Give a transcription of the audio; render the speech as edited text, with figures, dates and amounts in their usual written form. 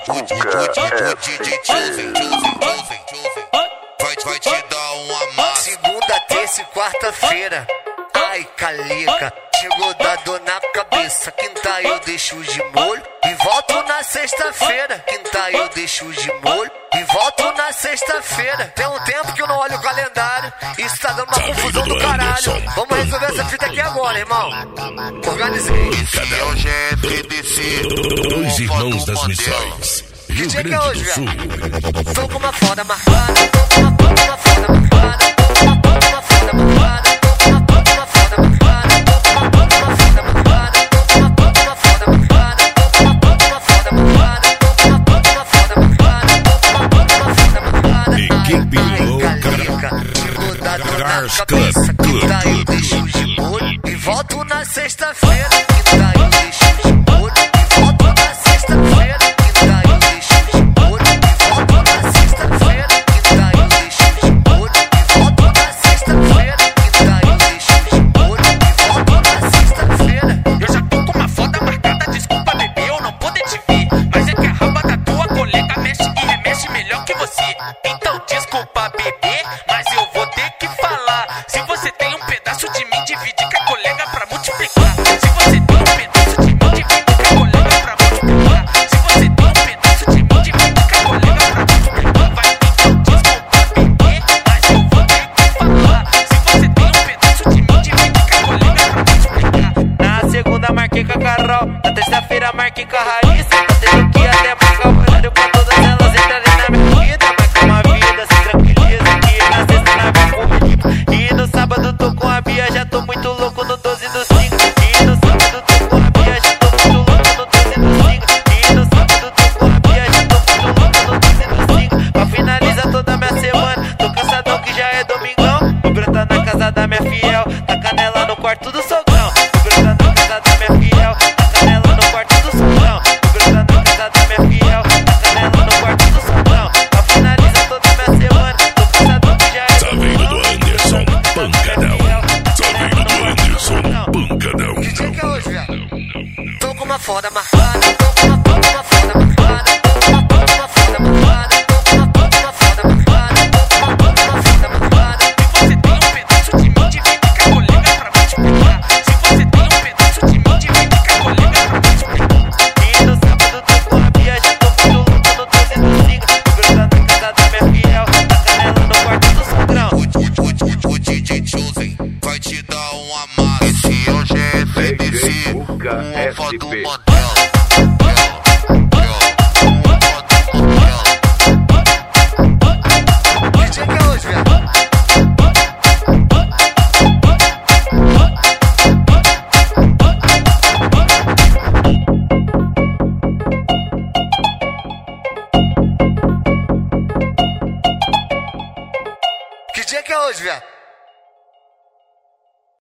Vai te dar uma massa. Segunda, terça e quarta-feira. Ai, calica, chegou da dor na cabeça. Quinta eu deixo de molho e volto na sexta-feira. Quinta eu deixo de molho e volto na sexta-feira. Tem um tempo que eu não olho o calendário. Isso tá dando uma confusão do caralho. Vamos resolver essa fita aqui agora, irmão. Organizei. Esse é o GFDC. Dois irmãos das missões. Rio Que dia que é Grande hoje, do Sul. velho? Tô com uma foda marcada. Tô com uma foda marcada. Tô com uma foda marcada. Equipe louca. Quinta eu deixo de molho e volto na sexta-feira. Quinta eu deixo de molho e volto na sexta-feira. Quinta eu deixo de molho e volto na sexta-feira. Quinta eu deixo de molho e volto na sexta-feira. Quinta eu deixo de molho e volto na sexta-feira. Eu já tô com uma foda marcada, desculpa bebê, eu não poder te ver. Mas é que a raba da tua colega mexe e remexe melhor que você. Então desculpa bebê, mas eu vou ter que falar. Se você tem um pedaço de mim, divide com a colega pra multiplicar. Se você tem um pedaço de mim, divide com a colega pra multiplicar. Se você tem um pedaço de mim, divide com a colega pra multiplicar. Vai, então desculpa bebê, mas eu vou ter que falar. Se você tem um pedaço de mim, divide com a colega pra multiplicar. Na segunda marquei com a Carol, na terça-feira marquei com a Raíssa. Tá tendo que até marcar o horário pra todas elas entrarem na minha vida. Mas com uma vida se tranquiliza que na sexta na vem comigo. E no sábado tô com a Bia, já tô muito louco no 12 do 5. E no sábado tô com a Bia, já tô muito louco no 12 do 5. E no sábado tô com a Bia, já tô muito louco no 12 do 5. Pra finalizar toda a minha semana, tô cansadão que já é domingão. Vou brotar na casa da minha fiel, tá canela no quarto do sogrão. Vou brotar na casa da minha fiel, tá canela no quarto do sogrão. Vou brotar na casa da minha fiel, tá canela no quarto do sogrão. Pra finalizar toda a minha semana, tô cansadão que já é Tá vindo do Anderson, pancadão. Tá vindo do Anderson, pancadão. Que dia que é hoje, velho? Tô com uma foda marcada. Tô com uma foda marcada. Tô com uma foda marcada. Tô com uma foda marcada. Tô com uma foda marcada. Se você tem um pedaço de mim, divide com a colega pra multiplicar. Se você tem um pedaço de mim, divide com a colega pra multiplicar. E no sábado tô com a Bia, já tô muito louco no 12 do 5. Vou brotar na casa da minha fiel, tá canela no quarto do sogrão. O DJ Chosen vai te dar uma massa. Esse é o GFDC. Um alfa do Mandela. Que dia que é hoje, velho? Que dia que é hoje, velho?